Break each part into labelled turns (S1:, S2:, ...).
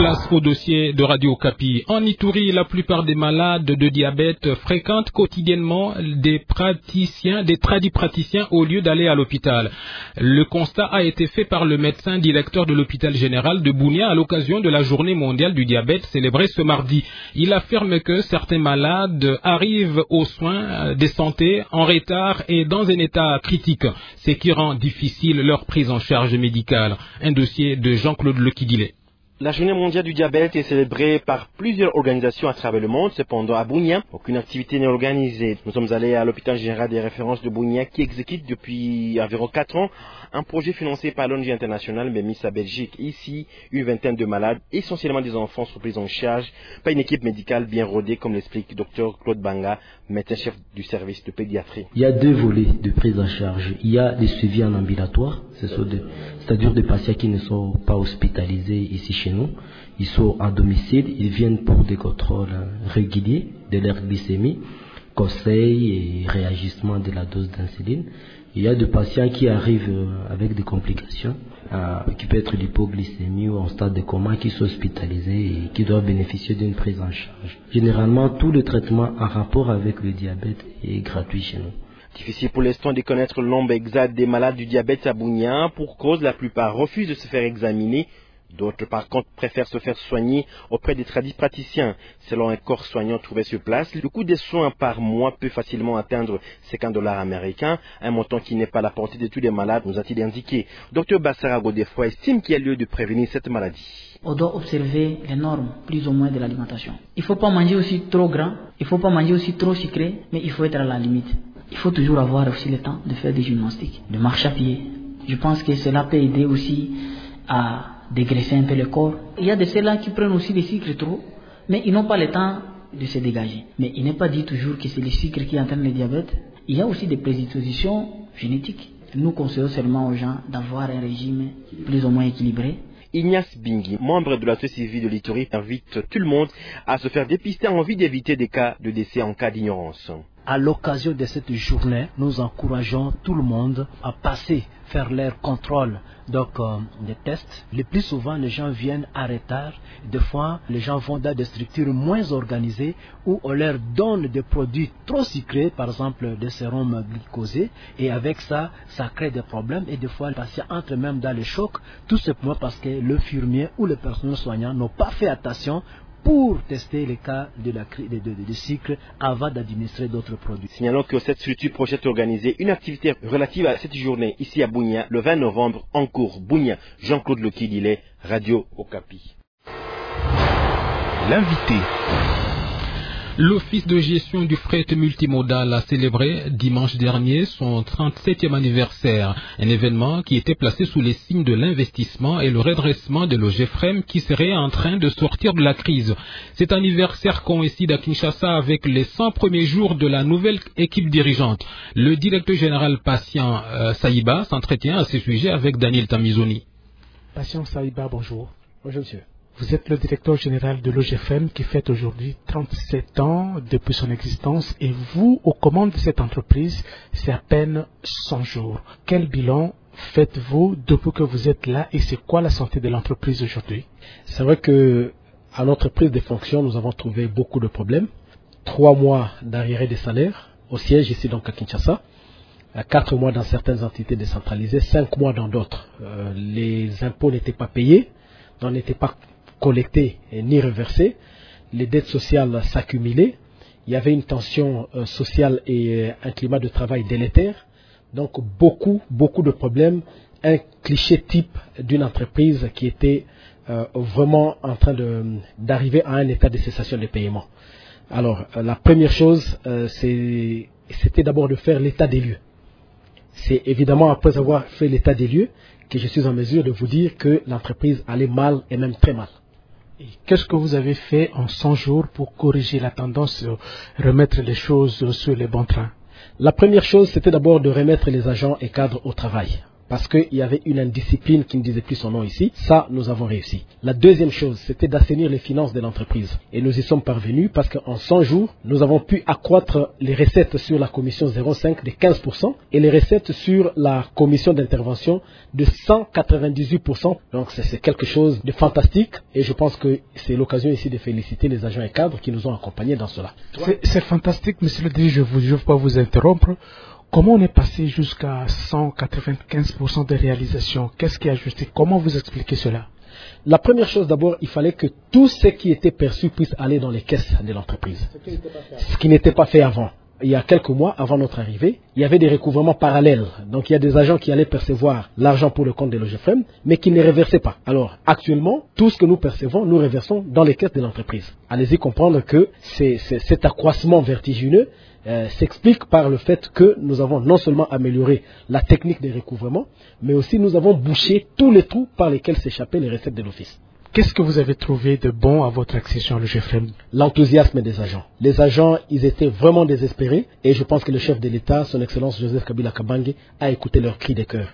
S1: Place au dossier de Radio Okapi. En Ituri, la plupart des malades de diabète fréquentent quotidiennement des tradipraticiens au lieu d'aller à l'hôpital. Le constat a été fait par le médecin directeur de l'hôpital général de Bunia à l'occasion de la journée mondiale du diabète célébrée ce mardi. Il affirme que certains malades arrivent aux soins de santé en retard et dans un état critique, ce qui rend difficile leur prise en charge médicale. Un dossier de Jean-Claude Lekidile.
S2: La journée mondiale du diabète est célébrée par plusieurs organisations à travers le monde. Cependant, à Bunia, aucune activité n'est organisée. Nous sommes allés à l'hôpital général des références de Bunia qui exécute depuis environ 4 ans un projet financé par l'ONG internationale Mémissa Belgique. Ici, une vingtaine de malades, essentiellement des enfants, sont pris en charge par une équipe médicale bien rodée, comme l'explique Dr Claude Banga, médecin-chef du service de pédiatrie.
S3: Il y a 2 volets de prise en charge. Il y a des suivis en ambulatoire, c'est-à-dire des patients qui ne sont pas hospitalisés ici chez nous. Ils sont à domicile, ils viennent pour des contrôles réguliers de leur glycémie, conseils et réagissement de la dose d'insuline. Il y a des patients qui arrivent avec des complications, qui peut être l'hypoglycémie ou en stade de coma, qui sont hospitalisés et qui doivent bénéficier d'une prise en charge. Généralement, tout le traitement en rapport avec le diabète est gratuit chez nous.
S2: Difficile pour l'instant de connaître le nombre exact des malades du diabète à Bunia. Pour cause, la plupart refusent de se faire examiner. D'autres, par contre, préfèrent se faire soigner auprès des tradipraticiens. Selon un corps soignant trouvé sur place, le coût des soins par mois peut facilement atteindre $50 américains, un montant qui n'est pas à la portée de tous les malades, nous a-t-il indiqué. Dr Bassara Godefroy estime qu'il y a lieu de prévenir cette maladie.
S4: On doit observer les normes, plus ou moins, de l'alimentation. Il ne faut pas manger aussi trop gras, il ne faut pas manger aussi trop sucré, mais il faut être à la limite. Il faut toujours avoir aussi le temps de faire des gymnastiques, de marcher à pied. Je pense que cela peut aider aussi à dégraisser un peu le corps. Il y a de ceux-là qui prennent aussi des sucres trop, mais ils n'ont pas le temps de se dégager. Mais il n'est pas dit toujours que c'est les sucres qui entraînent le diabète. Il y a aussi des prédispositions génétiques. Nous conseillons seulement aux gens d'avoir un régime plus ou moins équilibré.
S2: Ignace Bingui, membre de la société civile de l'Ituri, invite tout le monde à se faire dépister en vue d'éviter des cas de décès en cas d'ignorance.
S5: À l'occasion de cette journée, nous encourageons tout le monde à faire leur contrôle des tests. Le plus souvent, les gens viennent en retard. Des fois, les gens vont dans des structures moins organisées où on leur donne des produits trop sucrés, par exemple des sérums glucosés, et avec ça, ça crée des problèmes et des fois, les patients entrent même dans le choc, tout simplement parce que l'infirmier ou le personnel soignant n'ont pas fait attention pour tester les cas de sucre avant d'administrer d'autres produits.
S2: Signalons que cette structure projette organiser une activité relative à cette journée ici à Bunia, le 20 novembre, en cours. Bunia, Jean-Claude Lekidile, Radio Okapi.
S1: L'invité. L'Office de gestion du fret multimodal a célébré dimanche dernier son 37e anniversaire, un événement qui était placé sous les signes de l'investissement et le redressement de l'OGFREM qui serait en train de sortir de la crise. Cet anniversaire coïncide à Kinshasa avec les 100 premiers jours de la nouvelle équipe dirigeante. Le directeur général Patient Saïba s'entretient à ce sujet avec Daniel Tamizoni.
S6: Patient Saïba, bonjour.
S2: Bonjour monsieur.
S6: Vous êtes le directeur général de l'OGFM qui fête aujourd'hui 37 ans depuis son existence et vous, aux commandes de cette entreprise, c'est à peine 100 jours. Quel bilan faites-vous depuis que vous êtes là et c'est quoi la santé de l'entreprise aujourd'hui?
S7: C'est vrai que à notre prise de fonction, nous avons trouvé beaucoup de problèmes. 3 mois d'arriérés des salaires au siège ici donc à Kinshasa. 4 mois dans certaines entités décentralisées, 5 mois dans d'autres. Les impôts n'étaient pas payés, donc n'étaient pas collectés ni reversés, les dettes sociales s'accumulaient, il y avait une tension sociale et un climat de travail délétère, donc beaucoup de problèmes, un cliché type d'une entreprise qui était vraiment en train d'arriver à un état de cessation des paiements. Alors la première chose c'était d'abord de faire l'état des lieux. C'est évidemment après avoir fait l'état des lieux que je suis en mesure de vous dire que l'entreprise allait mal et même très mal.
S6: Et qu'est-ce que vous avez fait en 100 jours pour corriger la tendance, remettre les choses sur les bons trains?
S7: La première chose, c'était d'abord de remettre les agents et cadres au travail. parce qu'il y avait une indiscipline qui ne disait plus son nom ici. Ça, nous avons réussi. La deuxième chose, c'était d'assainir les finances de l'entreprise. Et nous y sommes parvenus parce qu'en 100 jours, nous avons pu accroître les recettes sur la commission 05 de 15% et les recettes sur la commission d'intervention de 198%. Donc c'est quelque chose de fantastique et je pense que c'est l'occasion ici de féliciter les agents et cadres qui nous ont accompagnés dans cela.
S6: C'est fantastique, monsieur le DG, je ne veux pas vous interrompre. Comment on est passé jusqu'à 195% de réalisation? Qu'est-ce qui a ajusté? Comment vous expliquez cela?
S7: La première chose d'abord, il fallait que tout ce qui était perçu puisse aller dans les caisses de l'entreprise. Ce qui n'était pas fait avant. Il y a quelques mois, avant notre arrivée, il y avait des recouvrements parallèles. Donc il y a des agents qui allaient percevoir l'argent pour le compte de l'OGFM, mais qui ne les reversaient pas. Alors actuellement, tout ce que nous percevons, nous reversons dans les caisses de l'entreprise. Allez-y comprendre que cet accroissement vertigineux s'explique par le fait que nous avons non seulement amélioré la technique des recouvrements, mais aussi nous avons bouché tous les trous par lesquels s'échappaient les recettes de l'office.
S6: Qu'est-ce que vous avez trouvé de bon à votre accession à l'OGFM?
S7: L'enthousiasme des agents. Les agents, ils étaient vraiment désespérés et je pense que le chef de l'État, son Excellence Joseph Kabila Kabange, a écouté leur cri de cœur.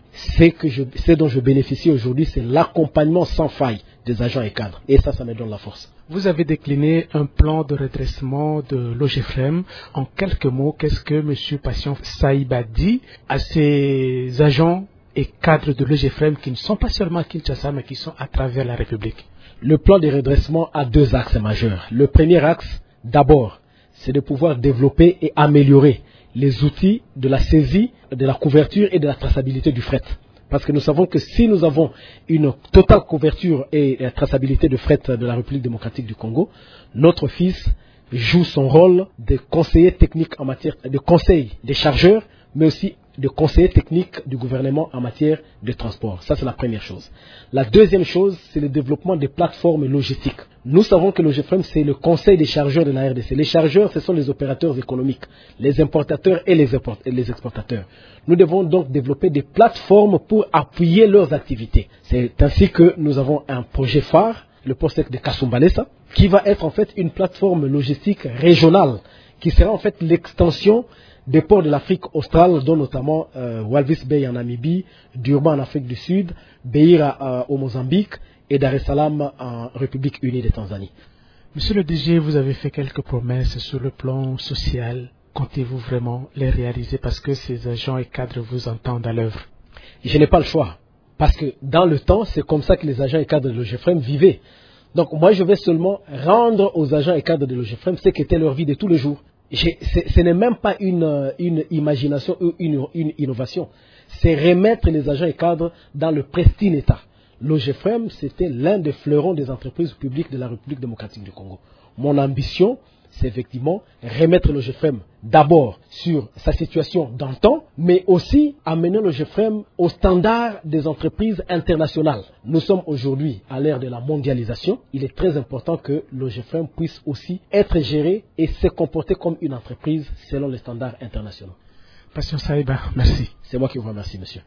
S7: Ce dont je bénéficie aujourd'hui, c'est l'accompagnement sans faille des agents et cadres. Et ça me donne la force.
S6: Vous avez décliné un plan de redressement de l'OGFM. En quelques mots, qu'est-ce que M. Patient Saïba dit à ces agents et cadres de l'OGFM qui ne sont pas seulement à Kinshasa, mais qui sont à travers la République?
S7: Le plan de redressement a deux axes majeurs. Le premier axe, d'abord, c'est de pouvoir développer et améliorer les outils de la saisie, de la couverture et de la traçabilité du fret. Parce que nous savons que si nous avons une totale couverture et traçabilité de fret de la République démocratique du Congo, notre office joue son rôle de conseiller technique en matière de conseil des chargeurs, mais aussi de conseiller technique du gouvernement en matière de transport. Ça, c'est la première chose. La deuxième chose, c'est le développement des plateformes logistiques. Nous savons que l'OGFM, c'est le conseil des chargeurs de la RDC. Les chargeurs, ce sont les opérateurs économiques, les importateurs et les exportateurs. Nous devons donc développer des plateformes pour appuyer leurs activités. C'est ainsi que nous avons un projet phare, le port sec de Kasumbalesa, qui va être en fait une plateforme logistique régionale, qui sera en fait l'extension des ports de l'Afrique australe, dont notamment Walvis Bay en Namibie, Durban en Afrique du Sud, Beira au Mozambique et Dar es Salaam en République unie de Tanzanie.
S6: Monsieur le DG, vous avez fait quelques promesses sur le plan social. Comptez-vous vraiment les réaliser parce que ces agents et cadres vous entendent à l'œuvre?
S7: Je n'ai pas le choix. Parce que dans le temps, c'est comme ça que les agents et cadres de l'OGFM vivaient. Donc moi, je vais seulement rendre aux agents et cadres de l'OGFM ce qu'était leur vie de tous les jours. Ce n'est même pas une imagination ou une innovation. C'est remettre les agents et cadres dans le pristine état. L'OGFM, c'était l'un des fleurons des entreprises publiques de la République démocratique du Congo. Mon ambition, c'est effectivement remettre l'OGFM d'abord sur sa situation d'antan, mais aussi amener l'OGFM au standard des entreprises internationales. Nous sommes aujourd'hui à l'ère de la mondialisation. Il est très important que l'OGFM puisse aussi être géré et se comporter comme une entreprise selon les standards internationaux.
S6: Patient Saïba, merci.
S7: C'est moi qui vous remercie, monsieur.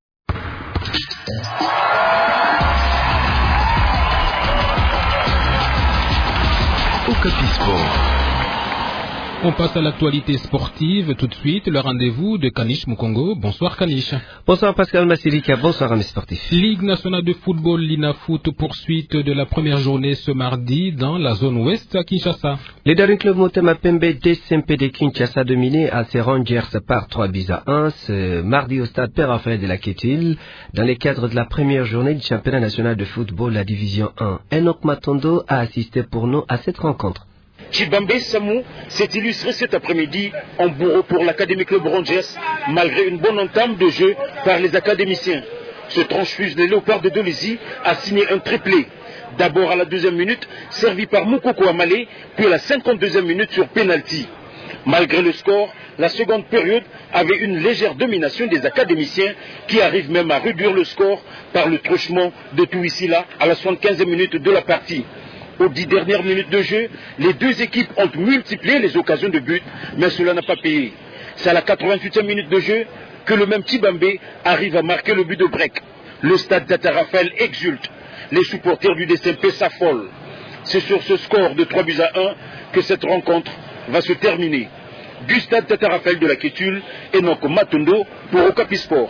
S8: Okapi Sport.
S1: On passe à l'actualité sportive tout de suite, le rendez-vous de Kanish Mukongo. Bonsoir Kanish.
S9: Bonsoir Pascal Massilika, bonsoir amis sportifs.
S1: Ligue nationale de football Linafoot, poursuite de la première journée ce mardi dans la zone ouest à Kinshasa.
S9: Les Daring Club Motema Pembe DSMP de Kinshasa dominé à ses Rangers par 3-1 ce mardi au stade Père Raphaël de la Kétil dans le cadre de la première journée du championnat national de football la division 1. Enoch Matondo a assisté pour nous à cette rencontre.
S10: Chibambe Samou s'est illustré cet après-midi en bourreau pour l'Académie Club Rangers, malgré une bonne entame de jeu par les académiciens. Ce transfuse les Léopards de Dolisie a signé un triplé. D'abord à la 2e minute, servi par Moukoko Amale, puis à la 52e minute sur penalty. Malgré le score, la seconde période avait une légère domination des académiciens qui arrivent même à réduire le score par le truchement de Touissila à la 75e minute de la partie. Aux 10 dernières minutes de jeu, les deux équipes ont multiplié les occasions de but, mais cela n'a pas payé. C'est à la 88e minute de jeu que le même Chibambe arrive à marquer le but de break. Le stade d'Atarafel exulte. Les supporters du DSMP s'affolent. C'est sur ce score de 3-1 que cette rencontre va se terminer. Du stade d'Atarafel de la Kétule, Enoch Matondo pour Okapi Sport.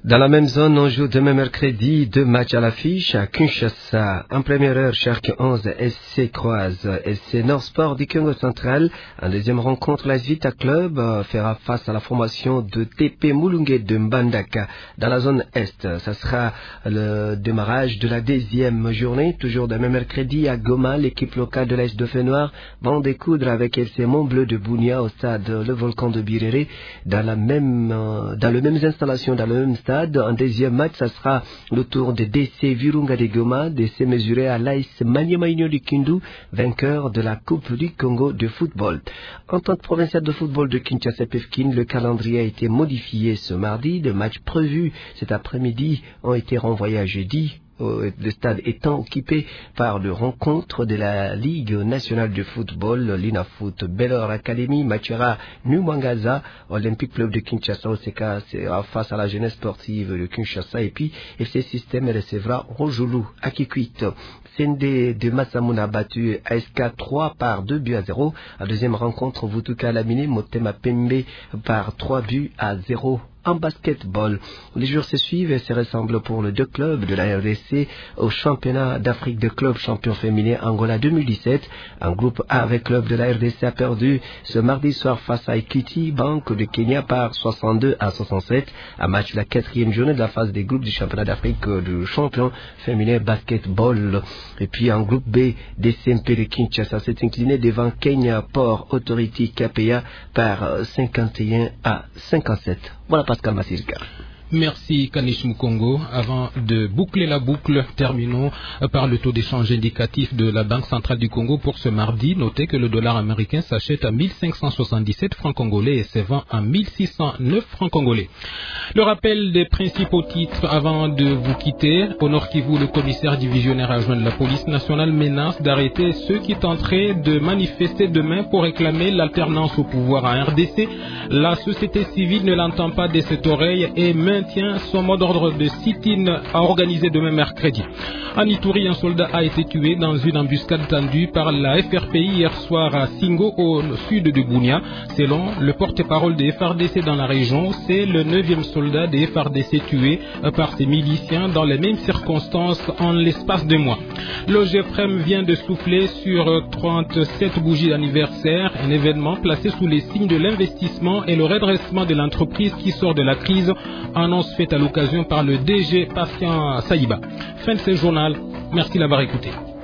S9: Dans la même zone, on joue demain mercredi 2 matchs à l'affiche à Kinshasa. En première heure, Shark 11 SC croise SC Nord Sport du Congo Central. En deuxième rencontre, la Vita Club fera face à la formation de TP Mulungue de Mbandaka. Dans la zone Est, ça sera le démarrage de la deuxième journée. Toujours demain mercredi à Goma, l'équipe locale de l'Est Dauphinois va en découdre avec FC Montbleu de Bunia au stade Le Volcan de Birere. Dans les mêmes installations, dans le même stade. En deuxième match, ça sera le tour de DC Virunga de Goma, DC mesuré à l'AS Maniema Union du Kindu, vainqueur de la Coupe du Congo de football. Entente provinciale de football de Kinshasa-Pefkin, le calendrier a été modifié ce mardi. Les matchs prévus cet après-midi ont été renvoyés à jeudi. Le stade étant occupé par le rencontre de la Ligue nationale de football, l'INAFoot, Bellor Academy, Machira, Numwangaza, Olympique Club de Kinshasa, OCK sera face à la jeunesse sportive de Kinshasa, et puis FC Système recevra Rojulu à Kikwit. CND de Massamouna a battu ASK 3 par 2-0. La deuxième rencontre, Vutuka Lamine, Motema Pembe par 3-0. En basketball, les jours se suivent et se ressemblent pour les deux clubs de la RDC au championnat d'Afrique de clubs champion féminin Angola 2017. Un groupe A avec club de la RDC a perdu ce mardi soir face à Equity Bank de Kenya par 62-67. Un match de la quatrième journée de la phase des groupes du championnat d'Afrique du champion féminin basketball. Et puis en groupe B, DCMP de Kinshasa s'est incliné devant Kenya Port Authority KPA par 51-57. Voilà Pascal Massirka.
S1: Merci Kanish Mukongo. Avant de boucler la boucle, terminons par le taux d'échange indicatif de la Banque centrale du Congo pour ce mardi. Notez que le dollar américain s'achète à 1577 francs congolais et se vend à 1609 francs congolais. Le rappel des principaux titres avant de vous quitter. Au Nord Kivu, le commissaire divisionnaire adjoint de la police nationale menace d'arrêter ceux qui tenteraient de manifester demain pour réclamer l'alternance au pouvoir en RDC. La société civile ne l'entend pas de cette oreille et maintient son mot d'ordre de sit-in à organiser demain mercredi. En Ituri, un soldat a été tué dans une embuscade tendue par la FRPI hier soir à Singo, au sud de Bunia. Selon le porte-parole des FARDC dans la région, c'est le 9e soldat des FARDC tué par ces miliciens dans les mêmes circonstances en l'espace de mois. L'OGFREM vient de souffler sur 37 bougies d'anniversaire, un événement placé sous les signes de l'investissement et le redressement de l'entreprise qui sort de la crise, annonce faite à l'occasion par le DG Patient Saïba. Fin de ce journal. Merci d'avoir écouté.